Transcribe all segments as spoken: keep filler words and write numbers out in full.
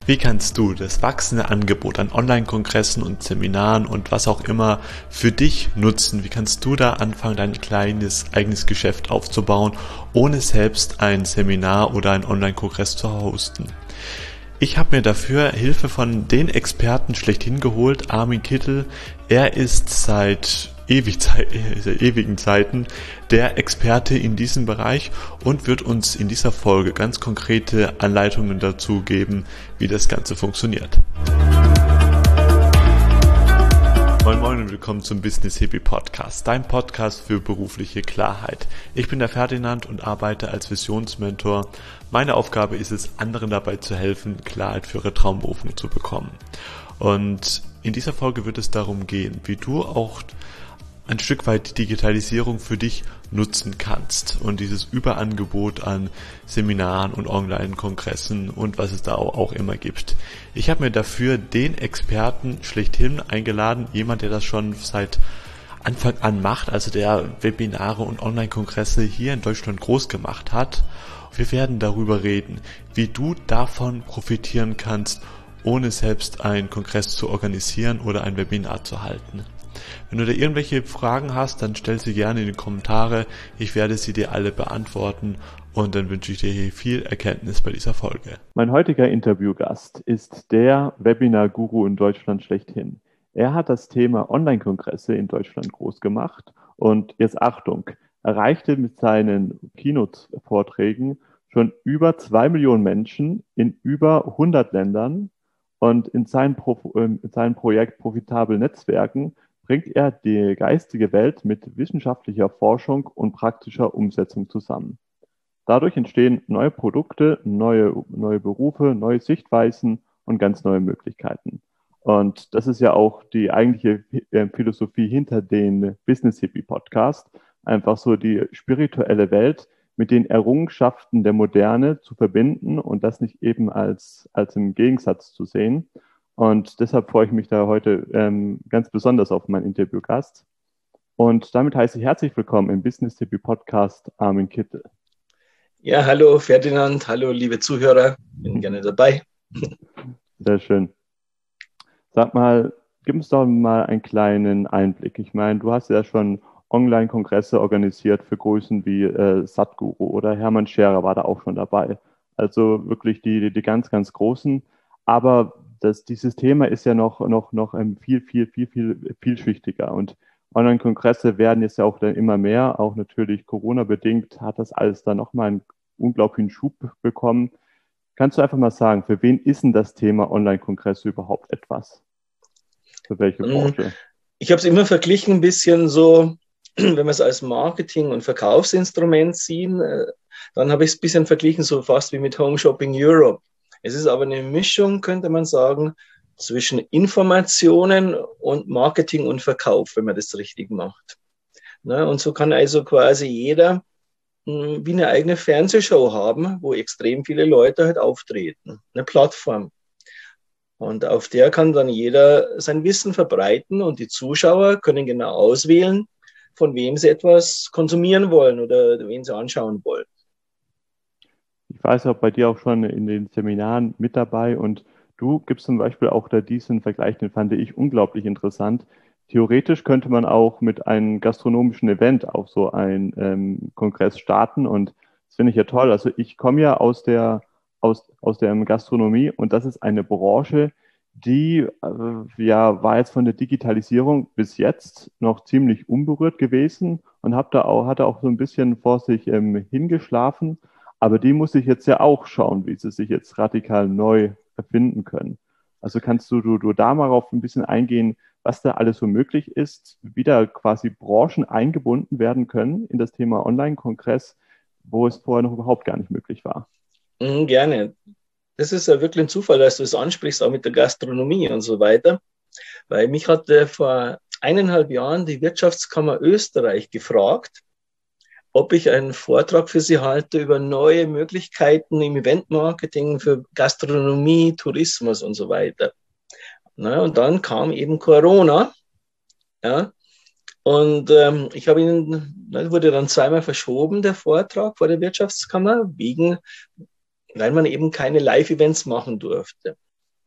Wie kannst du das wachsende Angebot an Online-Kongressen und Seminaren und was auch immer für dich nutzen? Wie kannst du da anfangen, dein kleines eigenes Geschäft aufzubauen, ohne selbst ein Seminar oder einen Online-Kongress zu hosten? Ich habe mir dafür Hilfe von den Experten schlechthin geholt, Armin Kittel. Er ist seit ewig, ewigen Zeiten der Experte in diesem Bereich und wird uns in dieser Folge ganz konkrete Anleitungen dazu geben, wie das Ganze funktioniert. Moin Moin und willkommen zum Business Hippie Podcast, dein Podcast für berufliche Klarheit. Ich bin der Ferdinand und arbeite als Visionsmentor. Meine Aufgabe ist es, anderen dabei zu helfen, Klarheit für ihre Traumberufung zu bekommen. Und in dieser Folge wird es darum gehen, wie du auch ein Stück weit Digitalisierung für dich nutzen kannst und dieses Überangebot an Seminaren und Online-Kongressen und was es da auch immer gibt. Ich habe mir dafür den Experten schlechthin eingeladen, jemand, der das schon seit Anfang an macht, also der Webinare und Online-Kongresse hier in Deutschland groß gemacht hat. Wir werden darüber reden, wie du davon profitieren kannst, ohne selbst einen Kongress zu organisieren oder ein Webinar zu halten. Wenn du da irgendwelche Fragen hast, dann stell sie gerne in die Kommentare. Ich werde sie dir alle beantworten und dann wünsche ich dir hier viel Erkenntnis bei dieser Folge. Mein heutiger Interviewgast ist der Webinar-Guru in Deutschland schlechthin. Er hat das Thema Online-Kongresse in Deutschland groß gemacht und jetzt Achtung, erreichte mit seinen Keynote-Vorträgen schon über zwei Millionen Menschen in über hundert Ländern und in seinem, Pro- in seinem Projekt Profitabel Netzwerken bringt er die geistige Welt mit wissenschaftlicher Forschung und praktischer Umsetzung zusammen. Dadurch entstehen neue Produkte, neue, neue Berufe, neue Sichtweisen und ganz neue Möglichkeiten. Und das ist ja auch die eigentliche Philosophie hinter den Business Hippie Podcast, einfach so die spirituelle Welt mit den Errungenschaften der Moderne zu verbinden und das nicht eben als, als im Gegensatz zu sehen. Und deshalb freue ich mich da heute ähm, ganz besonders auf meinen Interviewgast. Und damit heiße ich herzlich willkommen im Business Hippie Podcast Armin Kittel. Ja, hallo Ferdinand, hallo liebe Zuhörer, bin gerne dabei. Sehr schön. Sag mal, gib uns doch mal einen kleinen Einblick. Ich meine, du hast ja schon Online-Kongresse organisiert für Größen wie äh, Sadhguru oder Hermann Scherer war da auch schon dabei. Also wirklich die, die ganz, ganz Großen. Aber das, dieses Thema ist ja noch, noch, noch viel, viel, viel, viel vielschichtiger. Und Online-Kongresse werden jetzt ja auch dann immer mehr. Auch natürlich Corona-bedingt hat das alles dann nochmal einen unglaublichen Schub bekommen. Kannst du einfach mal sagen, für wen ist denn das Thema Online-Kongresse überhaupt etwas? Für welche Branche? Ich habe es immer verglichen, ein bisschen so, wenn wir es als Marketing- und Verkaufsinstrument sehen, dann habe ich es ein bisschen verglichen, so fast wie mit Home Shopping Europe. Es ist aber eine Mischung, könnte man sagen, zwischen Informationen und Marketing und Verkauf, wenn man das richtig macht. Na, und so kann also quasi jeder mh, wie eine eigene Fernsehshow haben, wo extrem viele Leute halt auftreten. Eine Plattform. Und auf der kann dann jeder sein Wissen verbreiten und die Zuschauer können genau auswählen, von wem sie etwas konsumieren wollen oder wen sie anschauen wollen. Ich weiß auch bei dir auch schon in den Seminaren mit dabei und du gibst zum Beispiel auch da diesen Vergleich, den fand ich unglaublich interessant. Theoretisch könnte man auch mit einem gastronomischen Event auf so einen ähm, Kongress starten und das finde ich ja toll. Also ich komme ja aus der, aus, aus der Gastronomie und das ist eine Branche, die äh, ja, war jetzt von der Digitalisierung bis jetzt noch ziemlich unberührt gewesen und hab da auch, hatte auch so ein bisschen vor sich ähm, hingeschlafen. Aber die muss ich jetzt ja auch schauen, wie sie sich jetzt radikal neu erfinden können. Also kannst du, du, du da mal auf ein bisschen eingehen, was da alles so möglich ist, wie da quasi Branchen eingebunden werden können in das Thema Online-Kongress, wo es vorher noch überhaupt gar nicht möglich war. Mhm, gerne. Das ist ja wirklich ein Zufall, dass du es ansprichst, auch mit der Gastronomie und so weiter. Weil mich hatte vor eineinhalb Jahren die Wirtschaftskammer Österreich gefragt, ob ich einen Vortrag für sie halte über neue Möglichkeiten im Eventmarketing für Gastronomie, Tourismus und so weiter. Na, und dann kam eben Corona. Ja, und ähm, ich habe ihn, das wurde dann zweimal verschoben, der Vortrag vor der Wirtschaftskammer, wegen, weil man eben keine Live-Events machen durfte.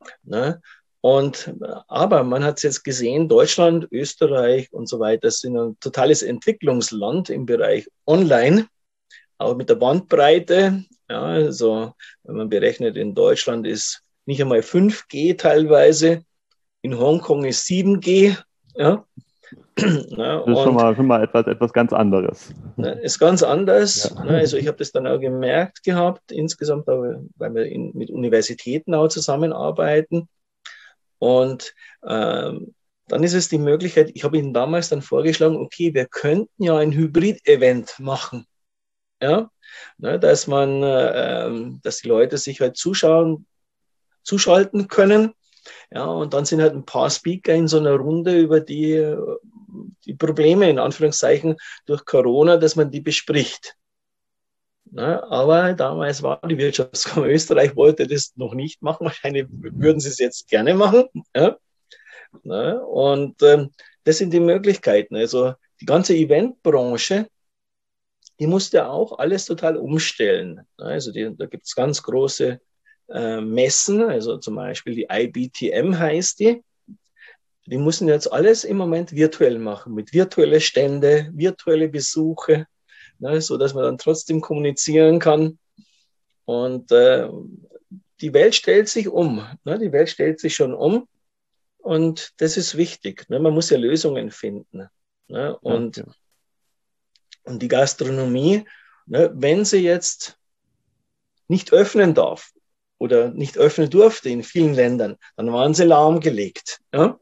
Ne? Und, aber man hat es jetzt gesehen, Deutschland, Österreich und so weiter sind ein totales Entwicklungsland im Bereich Online, auch mit der Bandbreite. Ja, also wenn man berechnet, in Deutschland ist nicht einmal fünf G teilweise, in Hongkong ist sieben G. Ja. Ja, Das ist schon und mal, schon mal etwas, etwas ganz anderes. ne, ist ganz anders. Ja. Ne, also ich habe das dann auch gemerkt gehabt, insgesamt, weil wir in, mit Universitäten auch zusammenarbeiten. Und ähm, dann ist es die Möglichkeit, ich habe Ihnen damals dann vorgeschlagen, okay, wir könnten ja ein Hybrid-Event machen. Ja, ne, dass man, äh, dass die Leute sich halt zuschauen, zuschalten können. Ja, und dann sind halt ein paar Speaker in so einer Runde über die, die Probleme, in Anführungszeichen, durch Corona, dass man die bespricht. Ne, aber damals war die Wirtschaftskammer Österreich, wollte das noch nicht machen. Wahrscheinlich würden sie es jetzt gerne machen. Ja. Ne, und ähm, das sind die Möglichkeiten. Also die ganze Eventbranche, die musste auch alles total umstellen. Also die, da gibt es ganz große äh, Messen, also zum Beispiel die I B T M heißt die. Die müssen jetzt alles im Moment virtuell machen, mit virtuellen Stände, virtuelle Besuche, ne, sodass man dann trotzdem kommunizieren kann. Und äh, die Welt stellt sich um. Ne, die Welt stellt sich schon um. Und das ist wichtig. Ne, man muss ja Lösungen finden. Ne, und Ja, ja. Und die Gastronomie, ne, wenn sie jetzt nicht öffnen darf oder nicht öffnen durfte in vielen Ländern, dann waren sie lahmgelegt. Ja?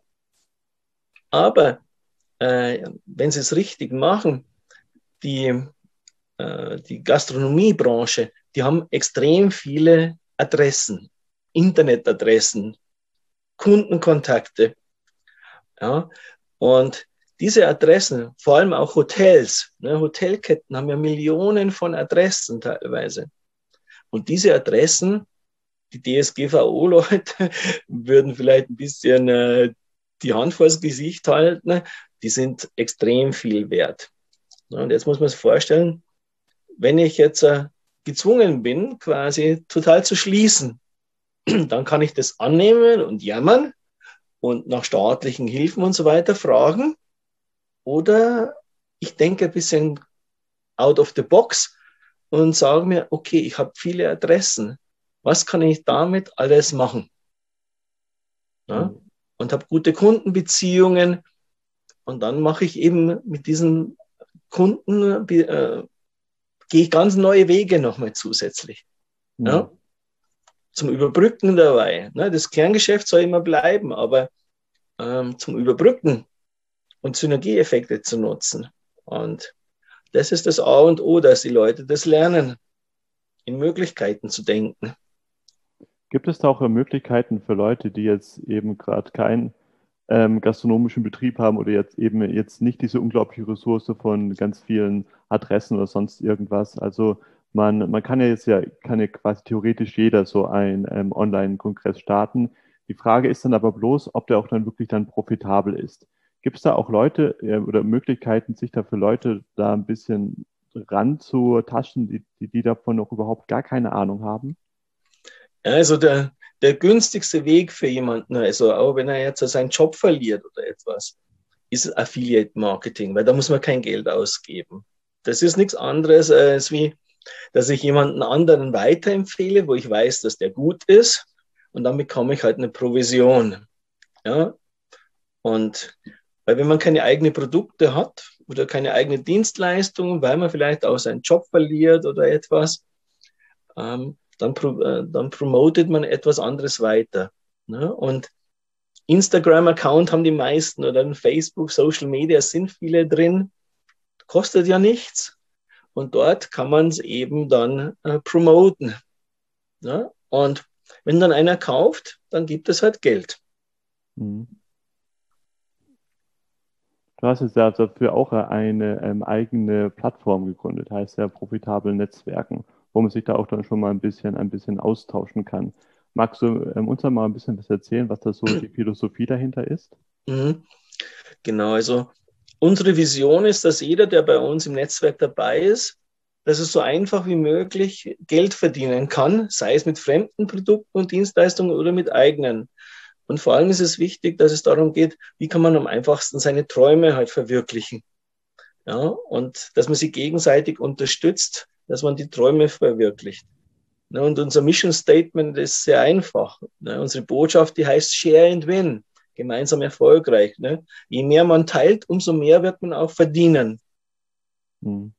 Aber äh, wenn sie es richtig machen, die, äh, die Gastronomiebranche, die haben extrem viele Adressen, Internetadressen, Kundenkontakte. Ja? Und diese Adressen, vor allem auch Hotels, ne, Hotelketten haben ja Millionen von Adressen teilweise. Und diese Adressen, die D S G V O-Leute würden vielleicht ein bisschen äh, die Hand vors Gesicht halten, die sind extrem viel wert. Und jetzt muss man sich vorstellen, wenn ich jetzt äh, gezwungen bin, quasi total zu schließen, dann kann ich das annehmen und jammern und nach staatlichen Hilfen und so weiter fragen. Oder ich denke ein bisschen out of the box und sage mir, okay, ich habe viele Adressen. Was kann ich damit alles machen? Ja? Mhm. Und habe gute Kundenbeziehungen. Und dann mache ich eben mit diesen Kunden, äh, gehe ich ganz neue Wege nochmal zusätzlich. Mhm. Ja? Zum Überbrücken dabei. Ne? Das Kerngeschäft soll immer bleiben, aber ähm, zum Überbrücken und Synergieeffekte zu nutzen. Und das ist das A und O, dass die Leute das lernen, in Möglichkeiten zu denken. Gibt es da auch Möglichkeiten für Leute, die jetzt eben gerade keinen ähm, gastronomischen Betrieb haben oder jetzt eben jetzt nicht diese unglaubliche Ressource von ganz vielen Adressen oder sonst irgendwas? Also man, man kann ja jetzt ja, kann ja quasi theoretisch jeder so einen ähm, Online-Kongress starten. Die Frage ist dann aber bloß, ob der auch dann wirklich dann profitabel ist. Gibt es da auch Leute äh, oder Möglichkeiten, sich da für Leute da ein bisschen ranzutaschen, die, die, die davon noch überhaupt gar keine Ahnung haben? Also der, der günstigste Weg für jemanden, also auch wenn er jetzt seinen Job verliert oder etwas, ist Affiliate Marketing, weil da muss man kein Geld ausgeben. Das ist nichts anderes als wie, dass ich jemanden anderen weiterempfehle, wo ich weiß, dass der gut ist und dann bekomme ich halt eine Provision. Ja? Und weil wenn man keine eigenen Produkte hat oder keine eigenen Dienstleistungen, weil man vielleicht auch seinen Job verliert oder etwas, ähm, dann, äh, dann promotet man etwas anderes weiter. Ne? Und Instagram-Account haben die meisten oder ein Facebook, Social Media sind viele drin, kostet ja nichts. Und dort kann man es eben dann äh, promoten. Ne? Und wenn dann einer kauft, dann gibt es halt Geld. Mhm. Du hast jetzt ja dafür auch eine ähm, eigene Plattform gegründet, heißt ja profitabel Netzwerken, wo man sich da auch dann schon mal ein bisschen, ein bisschen austauschen kann. Magst du ähm, uns da mal ein bisschen was erzählen, was da so die Philosophie dahinter ist? Mhm. Genau, also unsere Vision ist, dass jeder, der bei uns im Netzwerk dabei ist, dass es so einfach wie möglich Geld verdienen kann, sei es mit fremden Produkten und Dienstleistungen oder mit eigenen. Und vor allem ist es wichtig, dass es darum geht, wie kann man am einfachsten seine Träume halt verwirklichen. Ja, und dass man sich gegenseitig unterstützt, dass man die Träume verwirklicht. Ne, und unser Mission Statement ist sehr einfach. Ne, unsere Botschaft, die heißt Share and Win, gemeinsam erfolgreich. Ne. Je mehr man teilt, umso mehr wird man auch verdienen. Hm.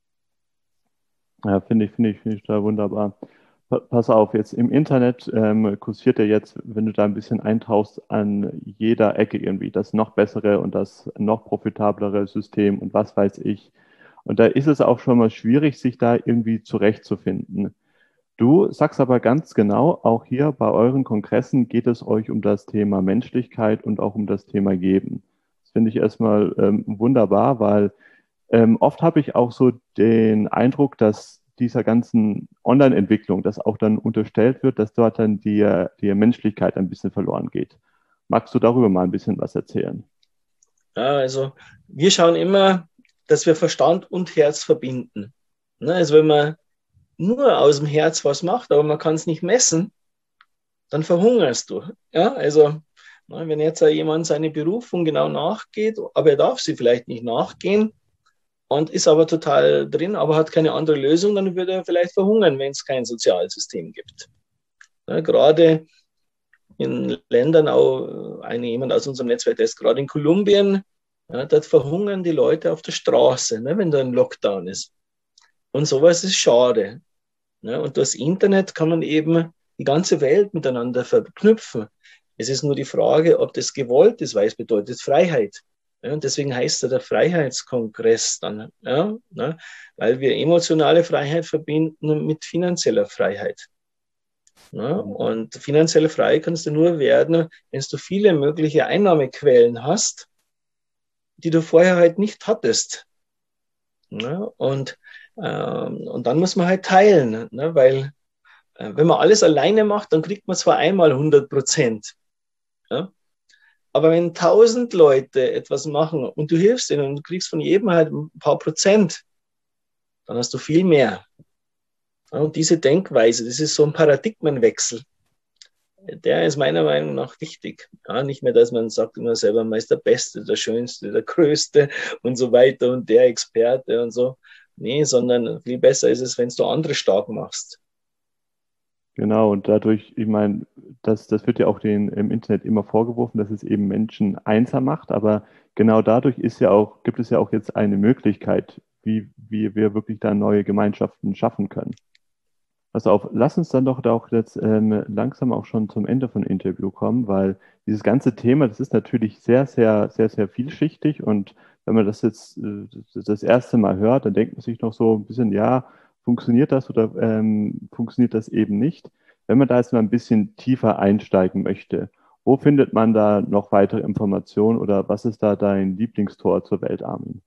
Ja, finde ich, finde ich, finde ich da wunderbar. Pa- Pass auf, jetzt im Internet ähm, kursiert ja jetzt, wenn du da ein bisschen eintauchst, an jeder Ecke irgendwie das noch bessere und das noch profitablere System und was weiß ich. Und da ist es auch schon mal schwierig, sich da irgendwie zurechtzufinden. Du sagst aber ganz genau, auch hier bei euren Kongressen geht es euch um das Thema Menschlichkeit und auch um das Thema Geben. Das finde ich erstmal ähm, wunderbar, weil ähm, oft habe ich auch so den Eindruck, dass dieser ganzen Online-Entwicklung, dass auch dann unterstellt wird, dass dort dann die, die Menschlichkeit ein bisschen verloren geht. Magst du darüber mal ein bisschen was erzählen? Ja, also wir schauen immer, dass wir Verstand und Herz verbinden. Ne, also wenn man nur aus dem Herz was macht, aber man kann es nicht messen, dann verhungerst du. Ja, also wenn jetzt jemand seine Berufung genau nachgeht, aber er darf sie vielleicht nicht nachgehen und ist aber total drin, aber hat keine andere Lösung, dann würde er vielleicht verhungern, wenn es kein Sozialsystem gibt. Ja, gerade in Ländern, auch eine, jemand aus unserem Netzwerk, der ist gerade in Kolumbien, ja, dort verhungern die Leute auf der Straße, ne, wenn da ein Lockdown ist. Und sowas ist schade. Ne? Und das Internet kann man eben die ganze Welt miteinander verknüpfen. Es ist nur die Frage, ob das gewollt ist, weil es bedeutet Freiheit. Ja, und deswegen heißt er der Freiheitskongress dann, ja, ne? Weil wir emotionale Freiheit verbinden mit finanzieller Freiheit. Ja, und finanzielle Freiheit kannst du nur werden, wenn du viele mögliche Einnahmequellen hast, die du vorher halt nicht hattest. Ja, und, ähm, und dann muss man halt teilen, ne? Weil äh, wenn man alles alleine macht, dann kriegt man zwar einmal hundert Prozent, ja? Aber wenn tausend Leute etwas machen und du hilfst ihnen und du kriegst von jedem halt ein paar Prozent, dann hast du viel mehr. Ja, und diese Denkweise, das ist so ein Paradigmenwechsel. Der ist meiner Meinung nach wichtig. Ja, nicht mehr, dass man sagt immer selber, man ist der Beste, der Schönste, der Größte und so weiter und der Experte und so. Nee, sondern viel besser ist es, wenn du andere stark machst. Genau, und dadurch, ich meine, das, das wird ja auch den, im Internet immer vorgeworfen, dass es eben Menschen einsam macht, aber genau dadurch ist ja auch, gibt es ja auch jetzt eine Möglichkeit, wie, wie wir wirklich da neue Gemeinschaften schaffen können. Pass auf, lass uns dann doch da auch jetzt ähm, langsam auch schon zum Ende von Interview kommen, weil dieses ganze Thema, das ist natürlich sehr, sehr, sehr, sehr vielschichtig und wenn man das jetzt äh, das erste Mal hört, dann denkt man sich noch so ein bisschen, ja, funktioniert das oder ähm, funktioniert das eben nicht? Wenn man da jetzt mal ein bisschen tiefer einsteigen möchte, wo findet man da noch weitere Informationen oder was ist da dein Lieblingstor zur Welt, Armin?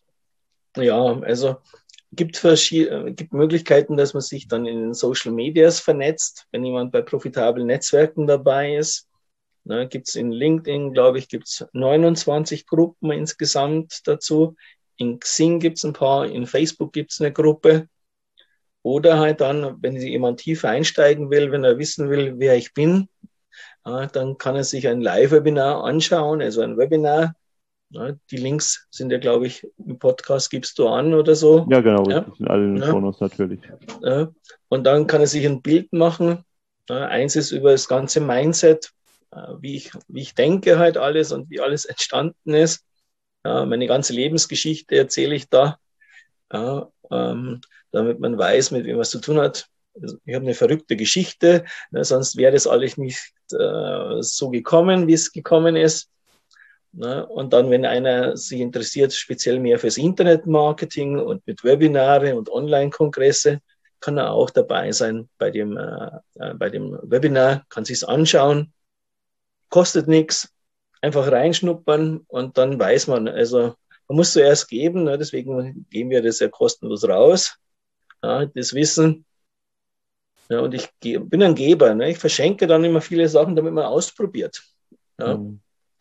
Ja, also gibt verschiedene, gibt Möglichkeiten, dass man sich dann in den Social Medias vernetzt, wenn jemand bei profitablen Netzwerken dabei ist. Ne, gibt es in LinkedIn, glaube ich, gibt es neunundzwanzig Gruppen insgesamt dazu. In Xing gibt es ein paar, in Facebook gibt es eine Gruppe. Oder halt dann, wenn jemand tiefer einsteigen will, wenn er wissen will, wer ich bin, äh, dann kann er sich ein Live-Webinar anschauen, also ein Webinar. Ja, die Links sind ja, glaube ich, im Podcast gibst du an oder so. Ja, genau, Ja, die sind alle in den ja, Shownotes natürlich. ja. Und dann kann er sich ein Bild machen. Ja, eins ist über das ganze Mindset, äh, wie ich, wie ich denke halt alles und wie alles entstanden ist. Ja, meine ganze Lebensgeschichte erzähle ich da. Ja, ähm, damit man weiß, mit wem man es zu tun hat. Also ich habe eine verrückte Geschichte, ne, sonst wäre das alles nicht äh, so gekommen, wie es gekommen ist. Ne? Und dann, wenn einer sich interessiert, speziell mehr fürs Internetmarketing und mit Webinare und Online-Kongresse, kann er auch dabei sein bei dem, äh, bei dem Webinar, kann sich es anschauen, kostet nichts, einfach reinschnuppern und dann weiß man, also man muss zuerst geben, ne? Deswegen geben wir das ja kostenlos raus, ja, das Wissen. Ja, und ich bin ein Geber, ne? Ich verschenke dann immer viele Sachen, damit man ausprobiert. Ja. Mhm.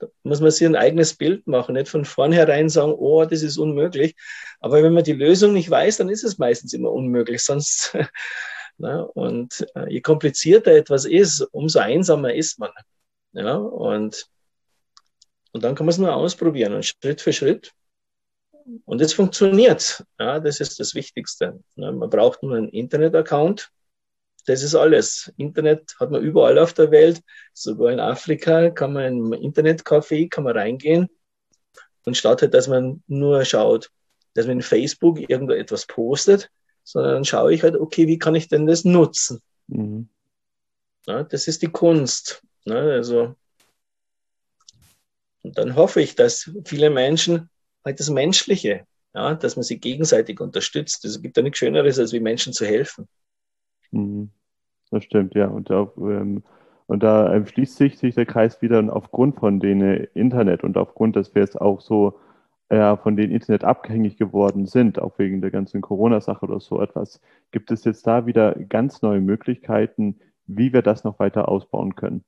muss man sich ein eigenes Bild machen, nicht von vornherein sagen, oh, das ist unmöglich. Aber wenn man die Lösung nicht weiß, dann ist es meistens immer unmöglich. Sonst, na, und je komplizierter etwas ist, umso einsamer ist man. Ja, und, und dann kann man es nur ausprobieren und Schritt für Schritt. Und es funktioniert. Ja, das ist das Wichtigste. Ja, man braucht nur einen Internet-Account. Das ist alles. Internet hat man überall auf der Welt. Sogar in Afrika kann man in ein Internetcafé kann man reingehen und statt halt, dass man nur schaut, dass man in Facebook irgendwo etwas postet, sondern dann schaue ich halt, okay, wie kann ich denn das nutzen? Mhm. Ja, das ist die Kunst. Ja, also, und dann hoffe ich, dass viele Menschen halt das Menschliche, ja, dass man sich gegenseitig unterstützt. Es gibt ja nichts Schöneres, als wie Menschen zu helfen. Das stimmt, ja. Und, auch, ähm, und da ähm, schließt sich, sich der Kreis wieder aufgrund von den äh, Internet und aufgrund, dass wir jetzt auch so äh, von den Internet abhängig geworden sind, auch wegen der ganzen Corona-Sache oder so etwas, gibt es jetzt da wieder ganz neue Möglichkeiten, wie wir das noch weiter ausbauen können.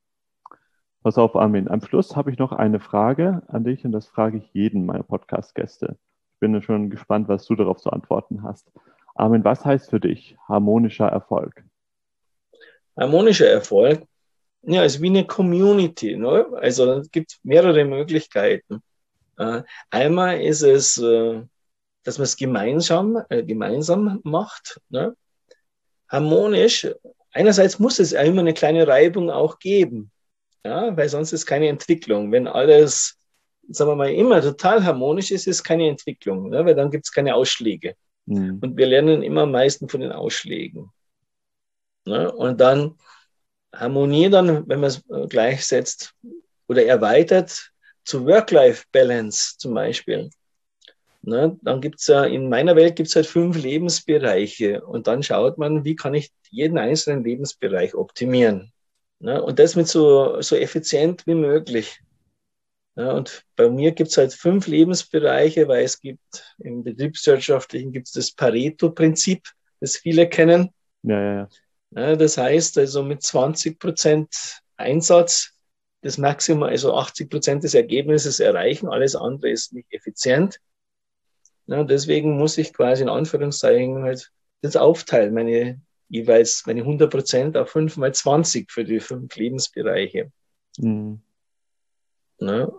Pass auf, Armin. Am Schluss habe ich noch eine Frage an dich und das frage ich jeden meiner Podcast-Gäste. Ich bin schon gespannt, was du darauf zu antworten hast. Armin, was heißt für dich harmonischer Erfolg? Harmonischer Erfolg, ja, ist wie eine Community. Ne? Also es gibt mehrere Möglichkeiten. Äh, einmal ist es, äh, dass man es gemeinsam, äh, gemeinsam macht. Ne? Harmonisch, einerseits muss es immer eine kleine Reibung auch geben, ja? Weil sonst ist keine Entwicklung. Wenn alles, sagen wir mal, immer total harmonisch ist, ist keine Entwicklung, ne? Weil dann gibt es keine Ausschläge. Mhm. Und wir lernen immer am meisten von den Ausschlägen. Ne? Und dann Harmonie, dann, wenn man es gleichsetzt oder erweitert zu Work-Life-Balance zum Beispiel. Ne? Dann gibt es ja, in meiner Welt gibt es halt fünf Lebensbereiche und dann schaut man, wie kann ich jeden einzelnen Lebensbereich optimieren. Ne? Und das mit so, so effizient wie möglich. Ja, und bei mir gibt es halt fünf Lebensbereiche, weil es gibt im Betriebswirtschaftlichen gibt es das Pareto-Prinzip, das viele kennen. Ja, ja, ja. Ja, das heißt also mit zwanzig Prozent Einsatz das Maximum, also achtzig Prozent des Ergebnisses erreichen, alles andere ist nicht effizient. Ja, deswegen muss ich quasi in Anführungszeichen halt das aufteilen, meine jeweils meine hundert Prozent auf fünf mal zwanzig für die fünf Lebensbereiche. Mhm. Ja.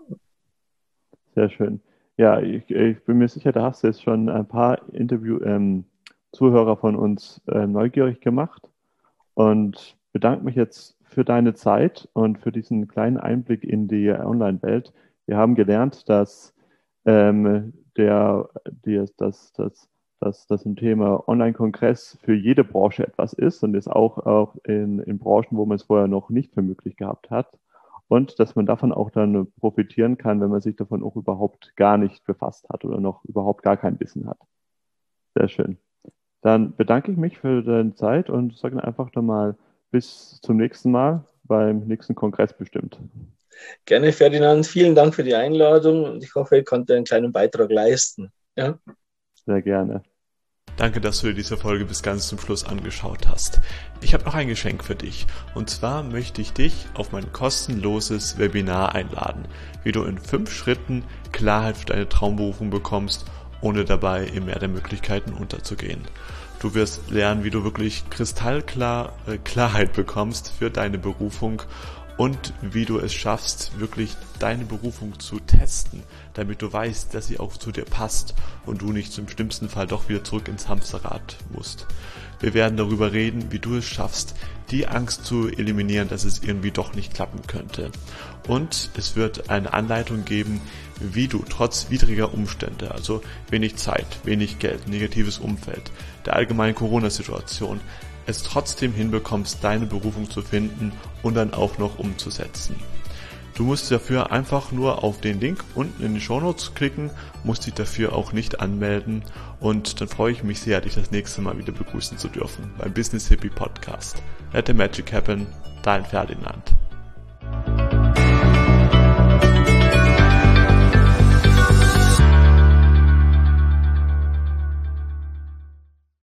Sehr schön. Ja, ich, ich bin mir sicher, da hast du jetzt schon ein paar Interview, ähm, Zuhörer von uns äh, neugierig gemacht und bedanke mich jetzt für deine Zeit und für diesen kleinen Einblick in die Online-Welt. Wir haben gelernt, dass ähm, der, die, das, das, das, das im Thema Online-Kongress für jede Branche etwas ist und ist auch, auch in, in Branchen, wo man es vorher noch nicht für möglich gehabt hat. Und dass man davon auch dann profitieren kann, wenn man sich davon auch überhaupt gar nicht befasst hat oder noch überhaupt gar kein Wissen hat. Sehr schön. Dann bedanke ich mich für deine Zeit und sage einfach nochmal bis zum nächsten Mal beim nächsten Kongress bestimmt. Gerne, Ferdinand. Vielen Dank für die Einladung und ich hoffe, ich konnte einen kleinen Beitrag leisten. Ja? Sehr gerne. Danke, dass du dir diese Folge bis ganz zum Schluss angeschaut hast. Ich habe noch ein Geschenk für dich. Und zwar möchte ich dich auf mein kostenloses Webinar einladen, wie du in fünf Schritten Klarheit für deine Traumberufung bekommst, ohne dabei im Meer der Möglichkeiten unterzugehen. Du wirst lernen, wie du wirklich kristallklar äh, Klarheit bekommst für deine Berufung und wie du es schaffst, wirklich deine Berufung zu testen, damit du weißt, dass sie auch zu dir passt und du nicht im schlimmsten Fall doch wieder zurück ins Hamsterrad musst. Wir werden darüber reden, wie du es schaffst, die Angst zu eliminieren, dass es irgendwie doch nicht klappen könnte. Und es wird eine Anleitung geben, wie du trotz widriger Umstände, also wenig Zeit, wenig Geld, negatives Umfeld, der allgemeinen Corona-Situation, es trotzdem hinbekommst, deine Berufung zu finden und dann auch noch umzusetzen. Du musst dafür einfach nur auf den Link unten in den Shownotes klicken, musst dich dafür auch nicht anmelden und dann freue ich mich sehr, dich das nächste Mal wieder begrüßen zu dürfen beim Business Hippie Podcast. Let the Magic Happen, dein Ferdinand.